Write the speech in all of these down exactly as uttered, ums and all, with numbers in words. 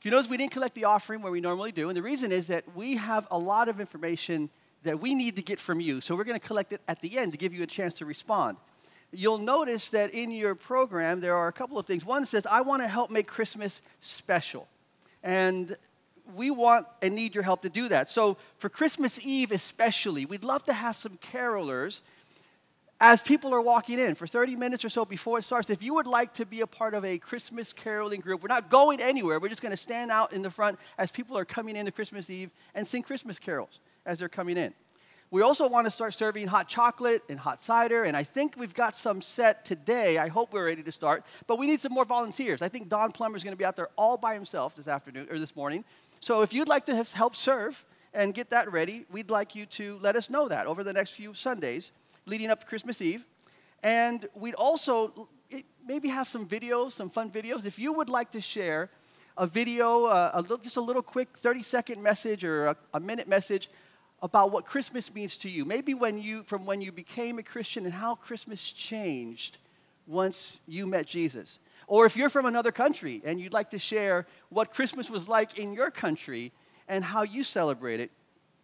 If you notice, we didn't collect the offering where we normally do, and the reason is that we have a lot of information that we need to get from you, so we're going to collect it at the end to give you a chance to respond. You'll notice that in your program, there are a couple of things. One says, I want to help make Christmas special, and we want and need your help to do that. So for Christmas Eve especially, we'd love to have some carolers as people are walking in for thirty minutes or so before it starts. If you would like to be a part of a Christmas caroling group, we're not going anywhere. We're just going to stand out in the front as people are coming in to Christmas Eve and sing Christmas carols as they're coming in. We also want to start serving hot chocolate and hot cider, and I think we've got some set today. I hope we're ready to start, but we need some more volunteers. I think Don Plummer is going to be out there all by himself this afternoon or this morning. So if you'd like to help serve and get that ready, we'd like you to let us know that over the next few Sundays leading up to Christmas Eve. And we'd also maybe have some videos, some fun videos. If you would like to share a video, uh, a little, just a little quick thirty-second message or a, a minute message about what Christmas means to you, maybe when you, from when you became a Christian and how Christmas changed once you met Jesus. Or if you're from another country and you'd like to share what Christmas was like in your country and how you celebrate it.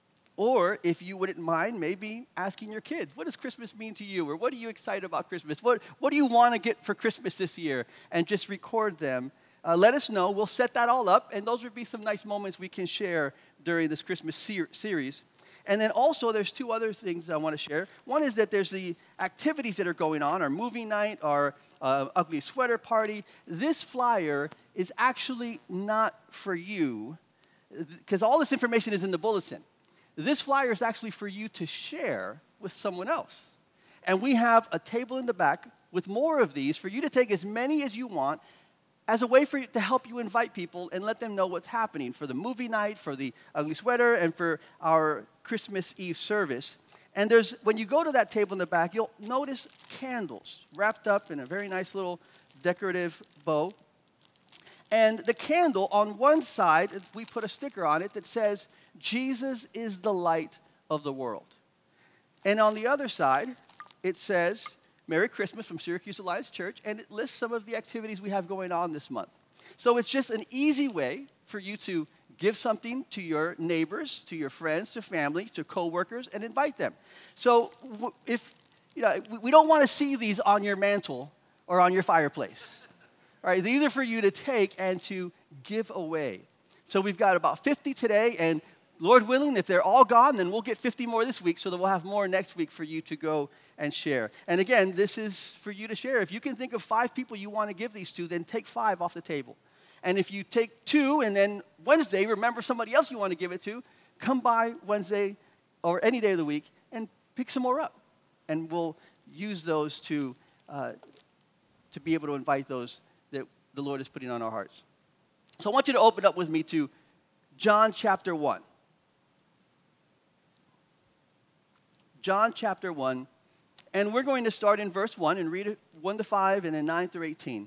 Or if you wouldn't mind, maybe asking your kids, what does Christmas mean to you? Or what are you excited about Christmas? What, what do you want to get for Christmas this year? And just record them. Uh, let us know. We'll set that all up. And those would be some nice moments we can share during this Christmas ser- series. And then also there's two other things I want to share. One is that there's the activities that are going on, our movie night, our uh, ugly sweater party. This flyer is actually not for you because all this information is in the bulletin. This flyer is actually for you to share with someone else. And we have a table in the back with more of these for you to take as many as you want as a way for you to help you invite people and let them know what's happening for the movie night, for the ugly sweater, and for our Christmas Eve service. And there's, when you go to that table in the back, you'll notice candles wrapped up in a very nice little decorative bow. And the candle, on one side, we put a sticker on it that says, Jesus is the light of the world. And on the other side, it says, Merry Christmas from Syracuse Alliance Church, and it lists some of the activities we have going on this month. So it's just an easy way for you to give something to your neighbors, to your friends, to family, to coworkers, and invite them. So if, you know, we don't want to see these on your mantle or on your fireplace. All right, these are for you to take and to give away. So we've got about fifty today, and Lord willing, if they're all gone, then we'll get fifty more this week so that we'll have more next week for you to go and share. And again, this is for you to share. If you can think of five people you want to give these to, then take five off the table. And if you take two and then Wednesday, remember somebody else you want to give it to, come by Wednesday or any day of the week and pick some more up. And we'll use those to, uh, to be able to invite those that the Lord is putting on our hearts. So I want you to open up with me to John chapter one. John chapter one, and we're going to start in verse one and read it one to five and then nine through eighteen.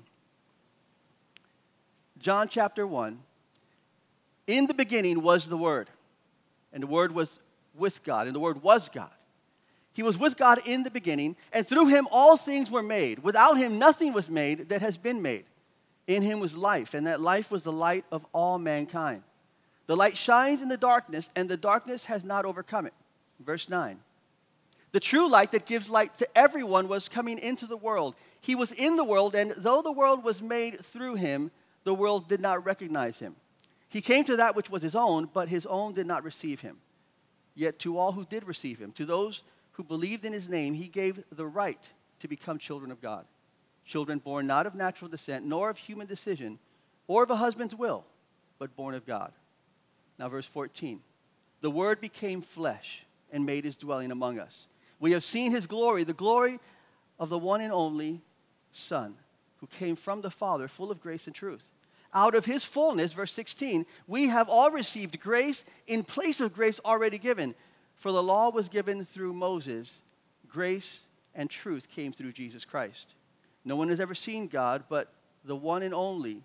John chapter one, in the beginning was the Word, and the Word was with God, and the Word was God. He was with God in the beginning, and through him all things were made. Without him nothing was made that has been made. In him was life, and that life was the light of all mankind. The light shines in the darkness, and the darkness has not overcome it. Verse nine. The true light that gives light to everyone was coming into the world. He was in the world, and though the world was made through him, the world did not recognize him. He came to that which was his own, but his own did not receive him. Yet to all who did receive him, to those who believed in his name, he gave the right to become children of God. Children born not of natural descent, nor of human decision, or of a husband's will, but born of God. Now verse fourteen. The Word became flesh and made his dwelling among us. We have seen his glory, the glory of the one and only Son, who came from the Father, full of grace and truth. Out of his fullness, verse sixteen, we have all received grace in place of grace already given. For the law was given through Moses. Grace and truth came through Jesus Christ. No one has ever seen God, but the one and only,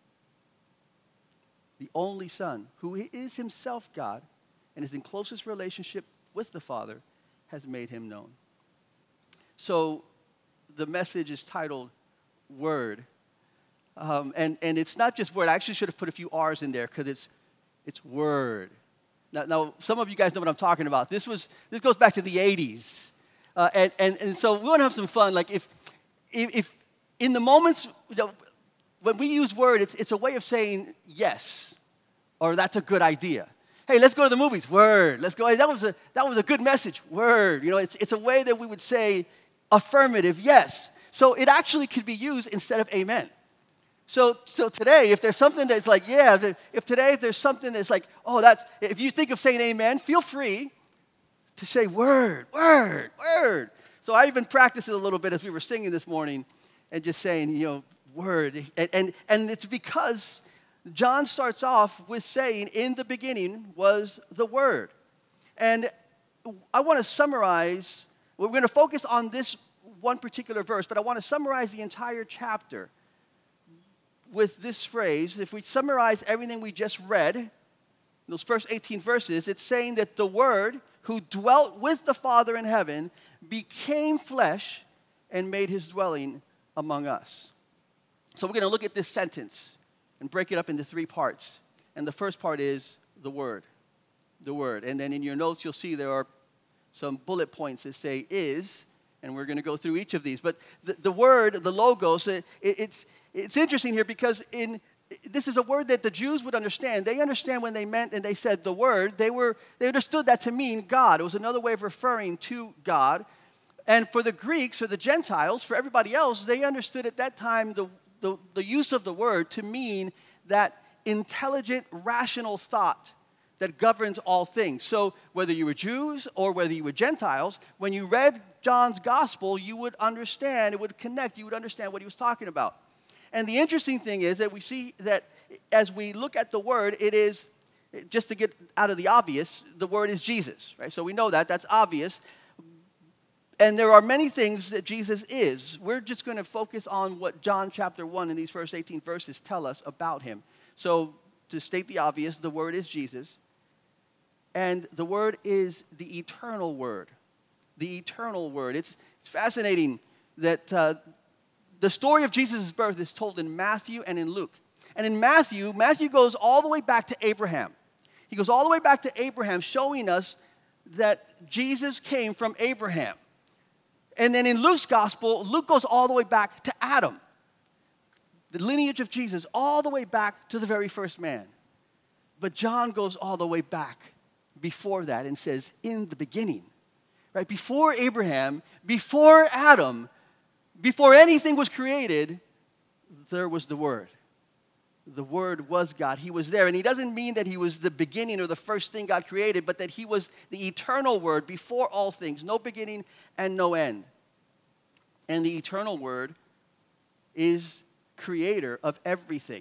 the only Son, who is himself God and is in closest relationship with the Father, has made him known. So the message is titled Word. Um, and, and it's not just word. I actually should have put a few R's in there because it's, it's word. Now, now, some of you guys know what I'm talking about. This was this goes back to the eighties. Uh, and, and, and so we want to have some fun. Like if, if, if in the moments, you know, when we use word, it's, it's a way of saying yes, or that's a good idea. Hey, let's go to the movies. Word. Let's go. Hey, that was a that was a good message. Word. You know, it's it's a way that we would say affirmative, yes. So it actually could be used instead of amen. So, so today, if there's something that's like, yeah, if today there's something that's like, oh, that's, if you think of saying amen, feel free to say word, word, word. So I even practiced it a little bit as we were singing this morning and just saying, you know, word. And, and, and it's because John starts off with saying, in the beginning was the word. And I want to summarize, we're going to focus on this one particular verse, but I want to summarize the entire chapter with this phrase. If we summarize everything we just read, those first eighteen verses, it's saying that the Word who dwelt with the Father in heaven became flesh and made his dwelling among us. So we're going to look at this sentence and break it up into three parts. And the first part is the Word. The Word. And then in your notes, you'll see there are some bullet points that say is, and we're going to go through each of these. But the, the Word, the logos, it, it's... It's interesting here because in this is a word that the Jews would understand. They understand when they meant and they said the word, they were they understood that to mean God. It was another way of referring to God. And for the Greeks or the Gentiles, for everybody else, they understood at that time the, the, the use of the word to mean that intelligent, rational thought that governs all things. So whether you were Jews or whether you were Gentiles, when you read John's gospel, you would understand, it would connect, you would understand what he was talking about. And the interesting thing is that we see that as we look at the word, it is, just to get out of the obvious, the word is Jesus, right? So we know that, that's obvious. And there are many things that Jesus is. We're just going to focus on what John chapter one and these first eighteen verses tell us about him. So to state the obvious, the word is Jesus. And the word is the eternal word. The eternal word. It's, it's fascinating that... Uh, The story of Jesus' birth is told in Matthew and in Luke. And in Matthew, Matthew goes all the way back to Abraham. He goes all the way back to Abraham, showing us that Jesus came from Abraham. And then in Luke's gospel, Luke goes all the way back to Adam. The lineage of Jesus, all the way back to the very first man. But John goes all the way back before that and says, in the beginning. Right? Before Abraham, before Adam, before anything was created, there was the Word. The Word was God. He was there. And he doesn't mean that he was the beginning or the first thing God created, but that he was the eternal Word before all things. No beginning and no end. And the eternal Word is creator of everything.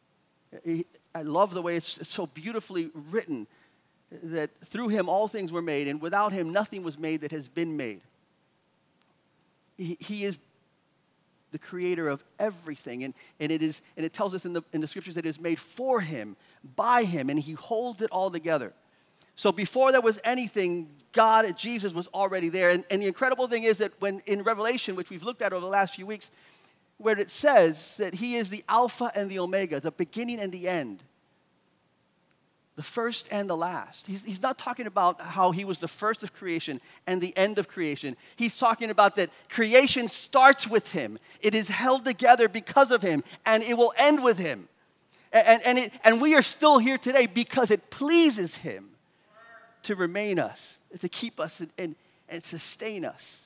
I love the way it's so beautifully written that through him all things were made, and without him nothing was made that has been made. He, he is the creator of everything. And, and it is and it tells us in the in the scriptures that it is made for him, by him, and he holds it all together. So before there was anything, God, Jesus was already there. And, and the incredible thing is that when in Revelation, which we've looked at over the last few weeks, where it says that he is the Alpha and the Omega, the beginning and the end, the first and the last. He's, he's not talking about how he was the first of creation and the end of creation. He's talking about that creation starts with him. It is held together because of him, and it will end with him. And, and, it, and we are still here today because it pleases him to remain us, to keep us and, and, and sustain us.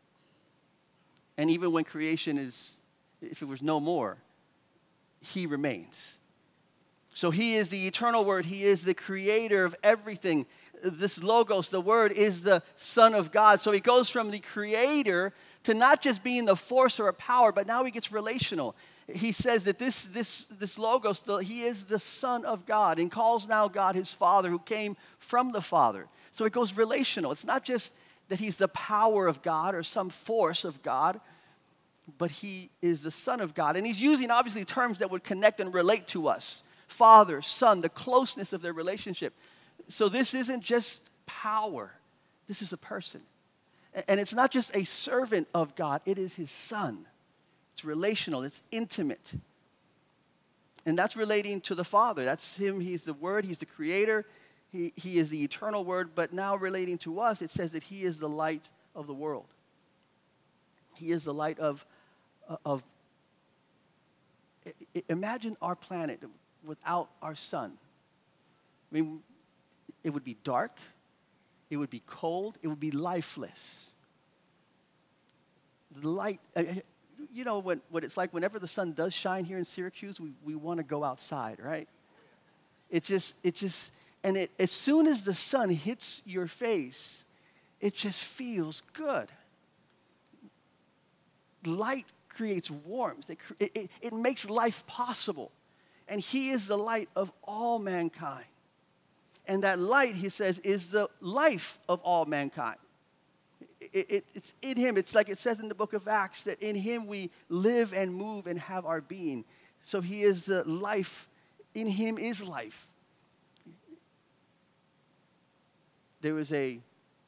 And even when creation is, if it was no more, he remains. So he is the eternal Word. He is the creator of everything. This Logos, the Word, is the Son of God. So he goes from the creator to not just being the force or a power, but now he gets relational. He says that this, this, this Logos, the, he is the Son of God and calls now God his Father who came from the Father. So it goes relational. It's not just that he's the power of God or some force of God, but he is the Son of God. And he's using, obviously, terms that would connect and relate to us. Father, Son, the closeness of their relationship. So this isn't just power. This is a person. And it's not just a servant of God. It is his Son. It's relational. It's intimate. And that's relating to the Father. That's him. He's the Word. He's the Creator. He, he is the eternal Word. But now relating to us, it says that he is the light of the world. He is the light of, of imagine our planet without our sun. I mean, it would be dark. It would be cold. It would be lifeless. The light, you know what, what it's like whenever the sun does shine here in Syracuse, we, we want to go outside, right? It just, it just, and it, as soon as the sun hits your face, it just feels good. Light creates warmth. It, it, it makes life possible. And he is the light of all mankind. And that light, he says, is the life of all mankind. It, it, it's in him. It's like it says in the book of Acts that in him we live and move and have our being. So he is the life. In him is life. There was a,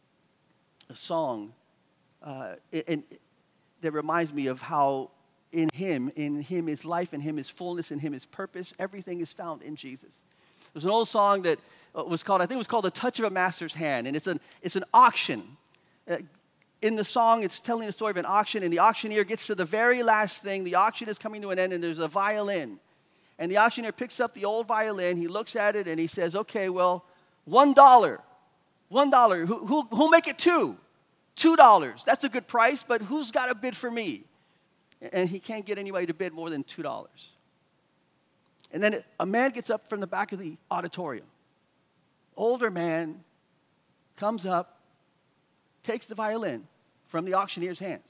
a song uh, and that reminds me of how in him, in him is life, in him is fullness, in him is purpose. Everything is found in Jesus. There's an old song that was called, I think it was called "The Touch of a Master's Hand," and it's an it's an auction. Uh, in the song, it's telling the story of an auction, and the auctioneer gets to the very last thing. The auction is coming to an end, and there's a violin. And the auctioneer picks up the old violin, he looks at it, and he says, okay, well, one dollar. One dollar. Who, who, who'll make it two? Two dollars. That's a good price, but who's got a bid for me? And he can't get anybody to bid more than two dollars. And then a man gets up from the back of the auditorium. Older man comes up, takes the violin from the auctioneer's hands,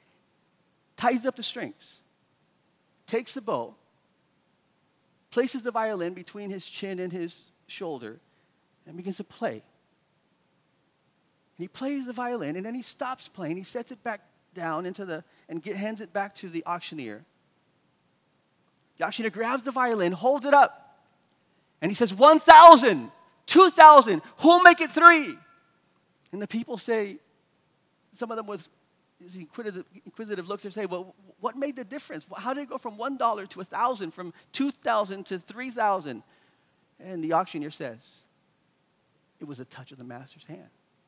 ties up the strings, takes the bow, places the violin between his chin and his shoulder, and begins to play. And he plays the violin, and then he stops playing. He sets it back down into the, and get, hands it back to the auctioneer. The auctioneer grabs the violin, holds it up, and he says, one thousand, two thousand, who'll make it three? And the people say, some of them was inquisitive, inquisitive looks and say, well, what made the difference? How did it go from one dollar to one thousand, from two thousand to three thousand? And the auctioneer says, it was a touch of the master's hand.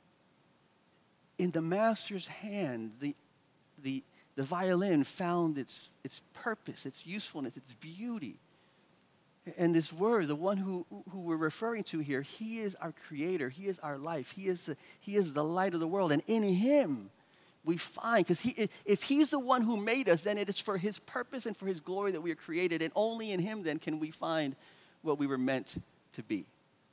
In the master's hand, the, the, the violin found its, its purpose, its usefulness, its beauty. And this word, the one who, who we're referring to here, he is our creator. He is our life. He is the, he is the light of the world. And in him, we find, because he, if he's the one who made us, then it is for his purpose and for his glory that we are created. And only in him, then, can we find what we were meant to be.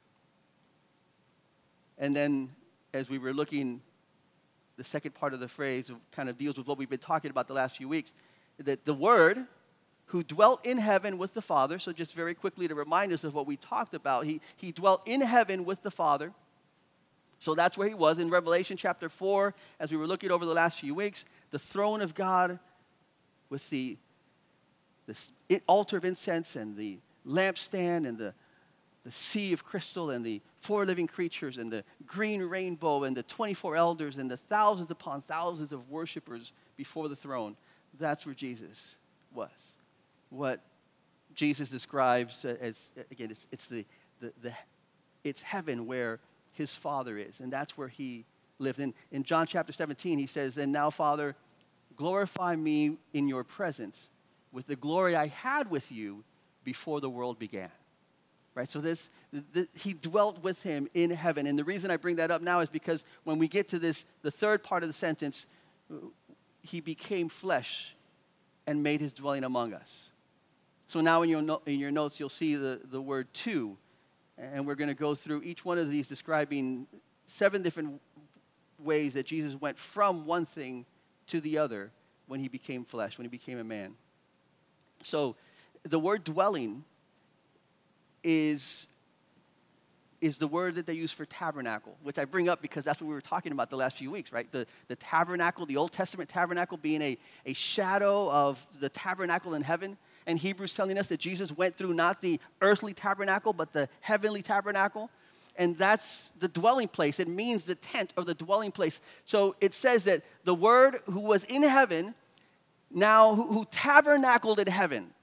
And then, as we were looking, the second part of the phrase kind of deals with what we've been talking about the last few weeks, that the Word who dwelt in heaven with the Father, so just very quickly to remind us of what we talked about, he, he dwelt in heaven with the Father. So that's where he was. In Revelation chapter four, as we were looking over the last few weeks, the throne of God with the, the altar of incense and the lampstand and the, the sea of crystal and the four living creatures and the green rainbow and the twenty-four elders and the thousands upon thousands of worshipers before the throne. That's where Jesus was. What Jesus describes as, again, it's, it's the, the, the it's heaven where his Father is, and that's where he lived. In, in John chapter seventeen, he says, and now, Father, glorify me in your presence with the glory I had with you before the world began. Right, so this, the, he dwelt with him in heaven. And the reason I bring that up now is because when we get to this, the third part of the sentence, he became flesh and made his dwelling among us. So now in your, no, in your notes, you'll see the, the word two. And we're going to go through each one of these describing seven different ways that Jesus went from one thing to the other when he became flesh, when he became a man. So the word dwelling is, is the word that they use for tabernacle, which I bring up because that's what we were talking about the last few weeks, right? The, the tabernacle, the Old Testament tabernacle being a, a shadow of the tabernacle in heaven. And Hebrews telling us that Jesus went through not the earthly tabernacle, but the heavenly tabernacle. And that's the dwelling place. It means the tent or the dwelling place. So it says that the Word who was in heaven, now who, who tabernacled in heaven.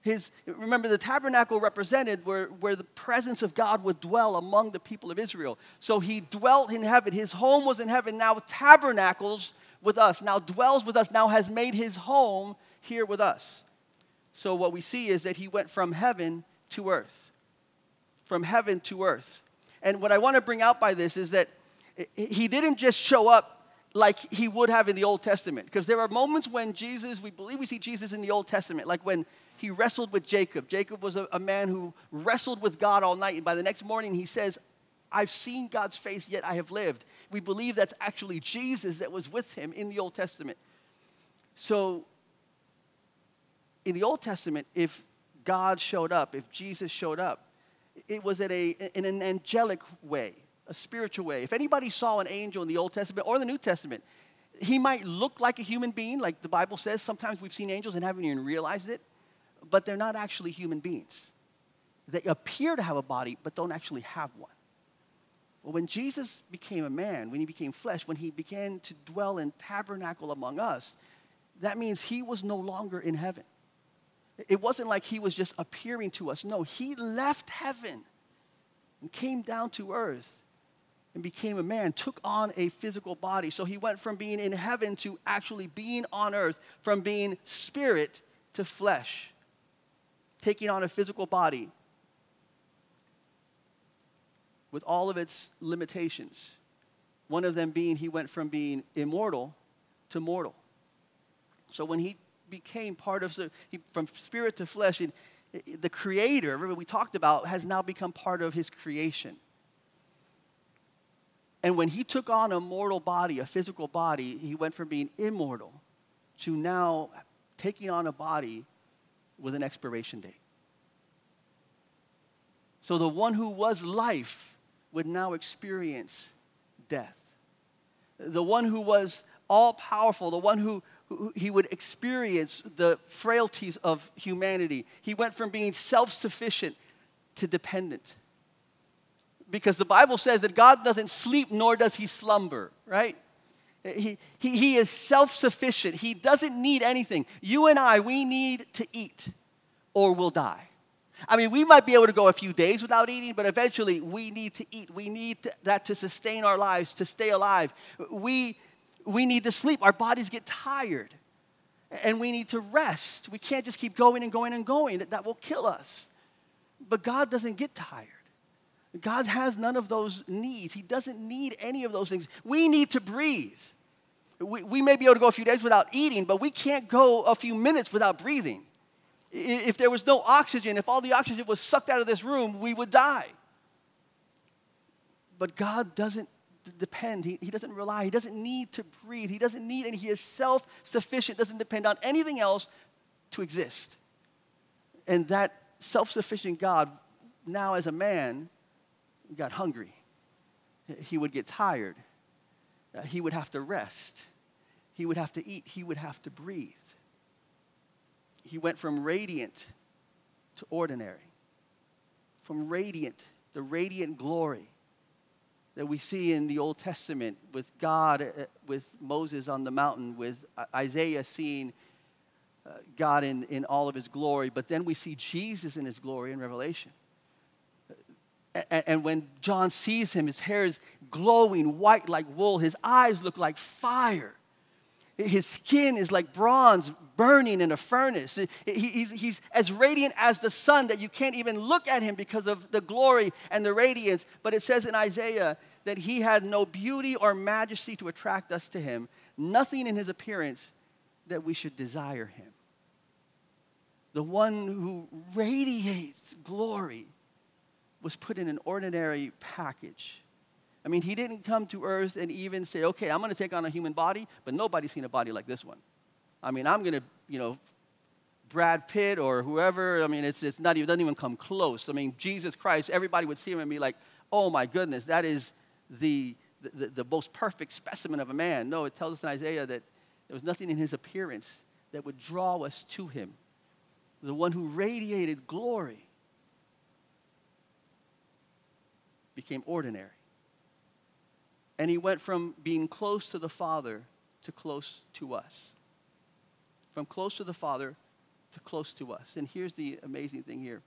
His, remember, the tabernacle represented where, where the presence of God would dwell among the people of Israel. So he dwelt in heaven. His home was in heaven. Now tabernacles with us. Now dwells with us. Now has made his home here with us. So what we see is that he went from heaven to earth. From heaven to earth. And what I want to bring out by this is that he didn't just show up like he would have in the Old Testament. Because there are moments when Jesus, we believe we see Jesus in the Old Testament, like when he wrestled with Jacob. Jacob was a, a man who wrestled with God all night. And by the next morning, he says, I've seen God's face, yet I have lived. We believe that's actually Jesus that was with him in the Old Testament. So, in the Old Testament, if God showed up, if Jesus showed up, it was in, a, in an angelic way, a spiritual way. If anybody saw an angel in the Old Testament or the New Testament, he might look like a human being, like the Bible says. Sometimes we've seen angels and haven't even realized it. But they're not actually human beings. They appear to have a body, but don't actually have one. Well, when Jesus became a man, when he became flesh, when he began to dwell and tabernacle among us, that means he was no longer in heaven. It wasn't like he was just appearing to us. No, he left heaven and came down to earth and became a man, took on a physical body. So he went from being in heaven to actually being on earth, from being spirit to flesh, taking on a physical body with all of its limitations. One of them being he went from being immortal to mortal. So when he became part of, he, from spirit to flesh, and the Creator, remember we talked about, has now become part of his creation. And when he took on a mortal body, a physical body, he went from being immortal to now taking on a body with an expiration date. So the one who was life would now experience death. The one who was all-powerful, the one who, who he would experience the frailties of humanity. He went from being self-sufficient to dependent. Because the Bible says that God doesn't sleep nor does he slumber, right? He, he, he is self-sufficient. He doesn't need anything. You and I, we need to eat or we'll die. I mean, we might be able to go a few days without eating, but eventually we need to eat. We need to, that to sustain our lives, to stay alive. We, we need to sleep. Our bodies get tired, and we need to rest. We can't just keep going and going and going. That, that will kill us. But God doesn't get tired. God has none of those needs. He doesn't need any of those things. We need to breathe. We, we may be able to go a few days without eating, but we can't go a few minutes without breathing. If there was no oxygen, if all the oxygen was sucked out of this room, we would die. But God doesn't d- depend. He, he doesn't rely. He doesn't need to breathe. He doesn't need any. He is self-sufficient, doesn't depend on anything else to exist. And that self-sufficient God, now as a man, got hungry. He would get tired. Uh, he would have to rest. He would have to eat. He would have to breathe. He went from radiant to ordinary. From radiant, the radiant glory that we see in the Old Testament with God, uh, with Moses on the mountain, with Isaiah seeing uh, God in, in all of his glory. But then we see Jesus in his glory in Revelation. And, and when John sees him, his hair is glowing white like wool. His eyes look like fire. His skin is like bronze burning in a furnace. He, he's, he's as radiant as the sun that you can't even look at him because of the glory and the radiance. But it says in Isaiah that he had no beauty or majesty to attract us to him, nothing in his appearance that we should desire him. The one who radiates glory was put in an ordinary package. I mean, he didn't come to earth and even say, okay, I'm going to take on a human body, but nobody's seen a body like this one. I mean, I'm going to, you know, Brad Pitt or whoever, I mean, it's, it's not even, doesn't even come close. I mean, Jesus Christ, everybody would see him and be like, oh my goodness, that is the, the, the most perfect specimen of a man. No, it tells us in Isaiah that there was nothing in his appearance that would draw us to him. The one who radiated glory became ordinary. And he went from being close to the Father to close to us. From close to the Father to close to us. And here's the amazing thing here.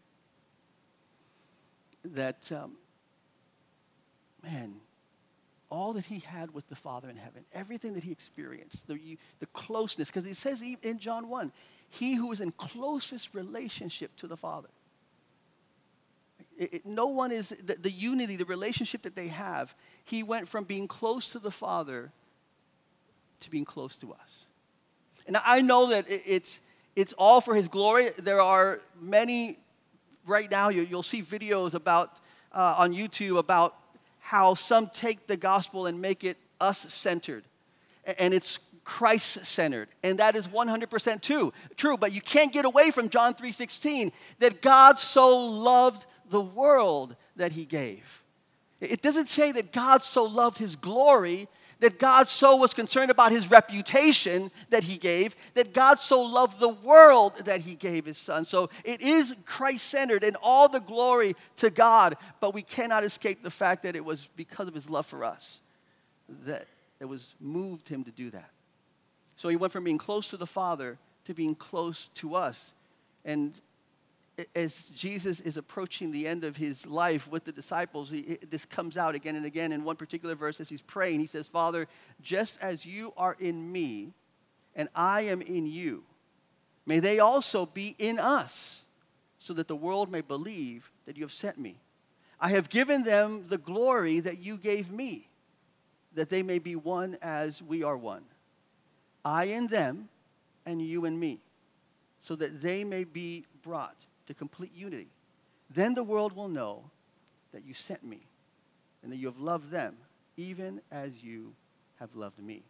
That, um, man, all that he had with the Father in heaven, everything that he experienced, the, the closeness, because it says in John one, he who is in closest relationship to the Father. It, it, no one is, the, the unity, the relationship that they have, he went from being close to the Father to being close to us. And I know that it, it's, it's all for his glory. There are many, right now, you, you'll see videos about, uh, on YouTube about how some take the gospel and make it us-centered. And it's Christ-centered. And that is one hundred percent true, true. But you can't get away from John three sixteen, that God so loved the world that he gave. It doesn't say that God so loved his glory, that God so was concerned about his reputation that he gave, that God so loved the world that he gave his son. So it is Christ-centered and all the glory to God, but we cannot escape the fact that it was because of his love for us that it was moved him to do that. So he went from being close to the Father to being close to us. And as Jesus is approaching the end of his life with the disciples, he, this comes out again and again in one particular verse as he's praying. He says, Father, just as you are in me and I am in you, may they also be in us, so that the world may believe that you have sent me. I have given them the glory that you gave me, that they may be one as we are one. I in them and you in me, so that they may be brought to complete unity. Then the world will know that you sent me and that you have loved them even as you have loved me.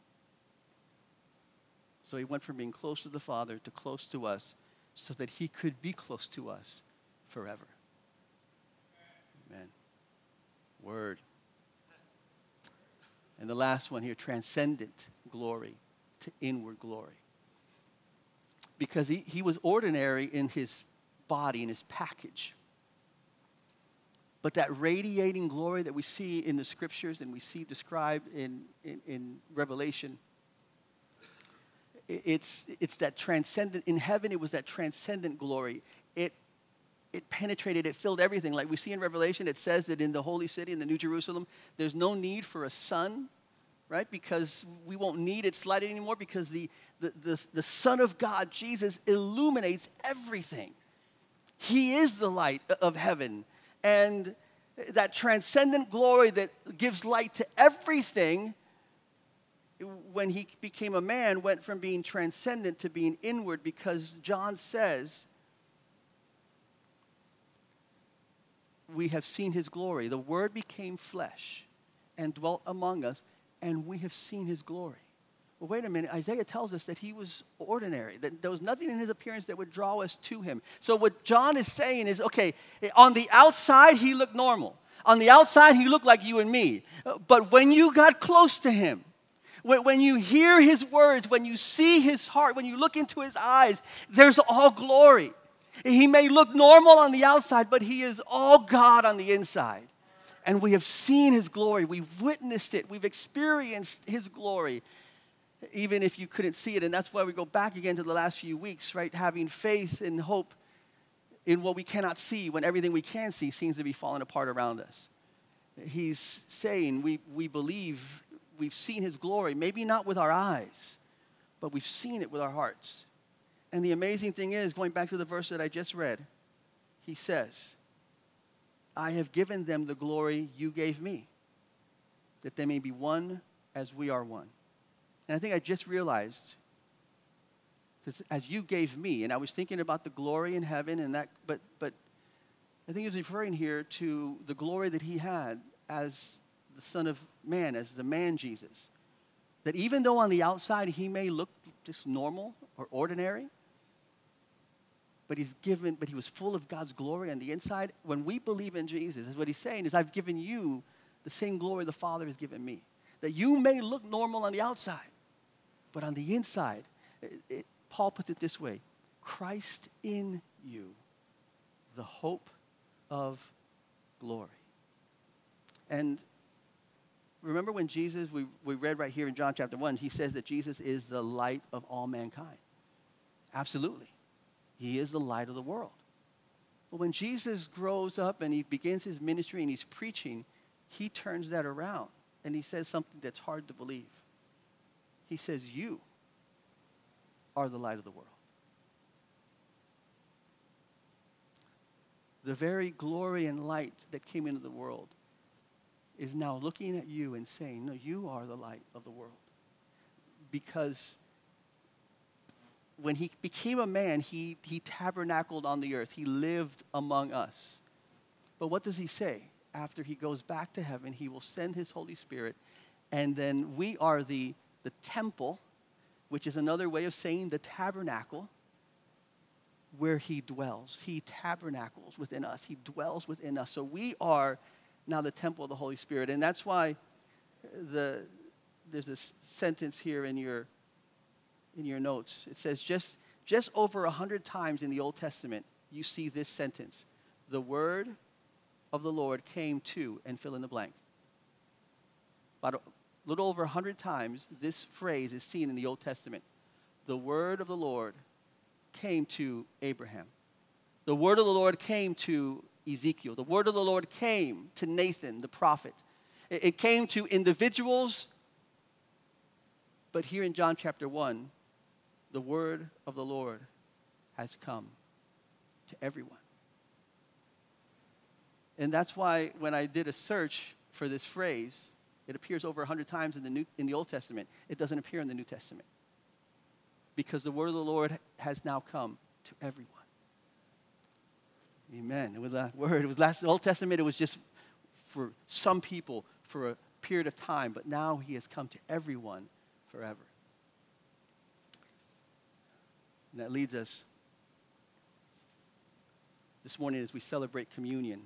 So he went from being close to the Father to close to us so that he could be close to us forever. Amen. Word. And the last one here, transcendent glory to inward glory. Because he, he was ordinary in his body, in his package. But that radiating glory that we see in the scriptures and we see described in, in, in Revelation, it's, it's that transcendent, in heaven it was that transcendent glory. It, it penetrated, it filled everything. Like we see in Revelation, it says that in the holy city, in the New Jerusalem, there's no need for a sun, right? Because we won't need its light anymore, because the, the, the, the Son of God, Jesus, illuminates everything. He is the light of heaven. And that transcendent glory that gives light to everything, when he became a man, went from being transcendent to being inward, because John says, we have seen his glory. The Word became flesh and dwelt among us, and we have seen his glory. Well, wait a minute. Isaiah tells us that he was ordinary, that there was nothing in his appearance that would draw us to him. So what John is saying is, okay, on the outside, he looked normal. On the outside, he looked like you and me. But when you got close to him, when, when you hear his words, when you see his heart, when you look into his eyes, there's all glory. He may look normal on the outside, but he is all God on the inside. And we have seen his glory. We've witnessed it. We've experienced his glory, even if you couldn't see it. And that's why we go back again to the last few weeks, right? Having faith and hope in what we cannot see, when everything we can see seems to be falling apart around us. He's saying we, we believe we've seen his glory, maybe not with our eyes, but we've seen it with our hearts. And the amazing thing is, going back to the verse that I just read, he says, I have given them the glory you gave me, that they may be one as we are one. And I think I just realized, because as you gave me, and I was thinking about the glory in heaven, and that, but but I think he was referring here to the glory that he had as the Son of Man, as the man Jesus. That even though on the outside he may look just normal or ordinary, but he's given, but he was full of God's glory on the inside. When we believe in Jesus, is what he's saying is, I've given you the same glory the Father has given me. That you may look normal on the outside, but on the inside, it, it, Paul puts it this way, Christ in you, the hope of glory. And remember when Jesus, we, we read right here in John chapter one, he says that Jesus is the light of all mankind. Absolutely. He is the light of the world. But when Jesus grows up and he begins his ministry and he's preaching, he turns that around and he says something that's hard to believe. He says, you are the light of the world. The very glory and light that came into the world is now looking at you and saying, no, you are the light of the world. Because when he became a man, he, he tabernacled on the earth. He lived among us. But what does he say? After he goes back to heaven, he will send his Holy Spirit, and then we are the, the temple, which is another way of saying the tabernacle, where he dwells. He tabernacles within us. He dwells within us. So we are now the temple of the Holy Spirit. And that's why the there's this sentence here in your in your notes. It says just, just over a hundred times in the Old Testament, you see this sentence. The word of the Lord came to, and fill in the blank. About a little over a hundred times, this phrase is seen in the Old Testament. The word of the Lord came to Abraham. The word of the Lord came to Ezekiel. The word of the Lord came to Nathan, the prophet. It, it came to individuals, but here in John chapter one, the word of the Lord has come to everyone. And that's why when I did a search for this phrase, it appears over a hundred times in the New, in the Old Testament. It doesn't appear in the New Testament. Because the word of the Lord has now come to everyone. Amen. It was that word. It was last the Old Testament. It was just for some people for a period of time, but now he has come to everyone forever. And that leads us this morning as we celebrate communion.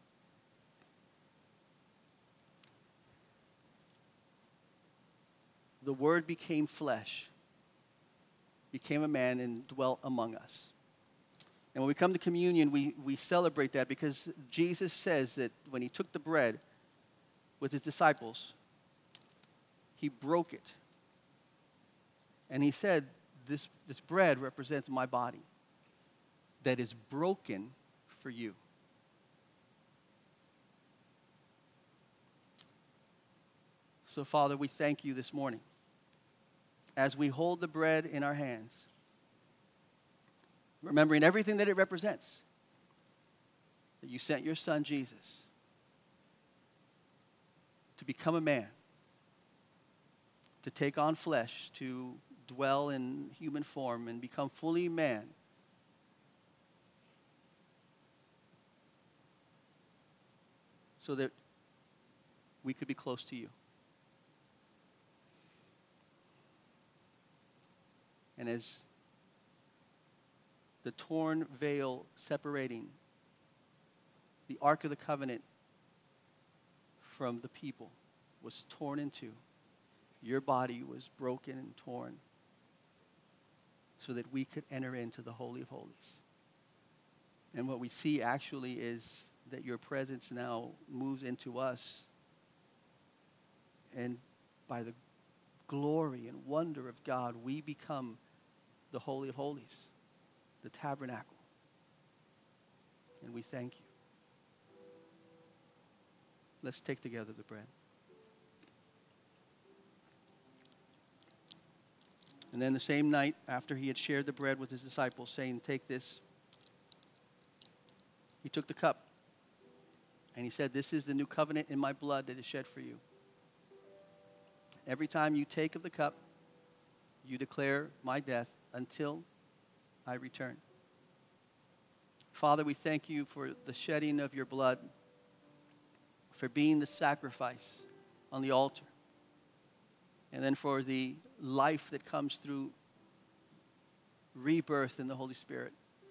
The Word became flesh, became a man, and dwelt among us. And when we come to communion, we, we celebrate that because Jesus says that when he took the bread with his disciples, he broke it. And he said, this, this bread represents my body that is broken for you. So, Father, we thank you this morning as we hold the bread in our hands, remembering everything that it represents, that you sent your son, Jesus, to become a man, to take on flesh, to dwell in human form and become fully man, so that we could be close to you. And as the torn veil separating the Ark of the Covenant from the people was torn in two, your body was broken and torn so that we could enter into the Holy of Holies. And what we see actually is that your presence now moves into us, and by the glory and wonder of God, we become the Holy of Holies, the tabernacle. And we thank you. Let's take together the bread. And then the same night, after he had shared the bread with his disciples, saying, take this, he took the cup. And he said, this is the new covenant in my blood that is shed for you. Every time you take of the cup, you declare my death until I return. Father, we thank you for the shedding of your blood, for being the sacrifice on the altar, and then for the life that comes through rebirth in the Holy Spirit,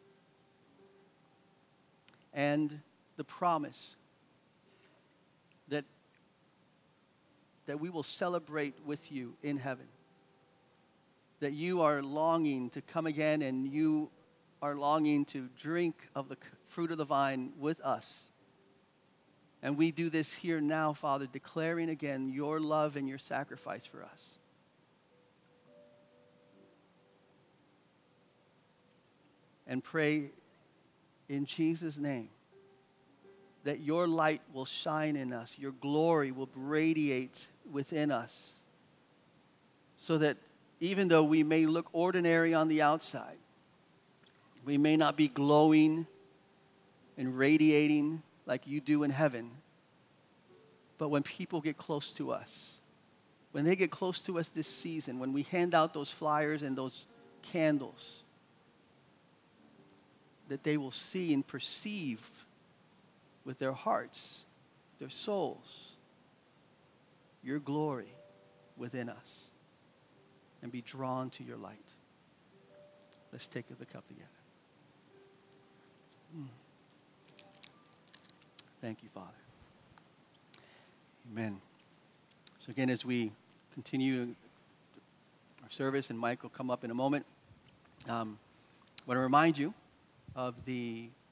and the promise that that we will celebrate with you in heaven, that you are longing to come again and you are longing to drink of the fruit of the vine with us. And we do this here now, Father, declaring again your love and your sacrifice for us. and pray in Jesus' name that your light will shine in us, your glory will radiate within us, so that even though we may look ordinary on the outside, we may not be glowing and radiating like you do in heaven, but when people get close to us, when they get close to us this season, when we hand out those flyers and those candles, that they will see and perceive with their hearts, their souls, your glory within us, and be drawn to your light. Let's take the cup together. Mm. Thank you, Father. Amen. So again, as we continue our service, and Mike will come up in a moment, um, I want to remind you of the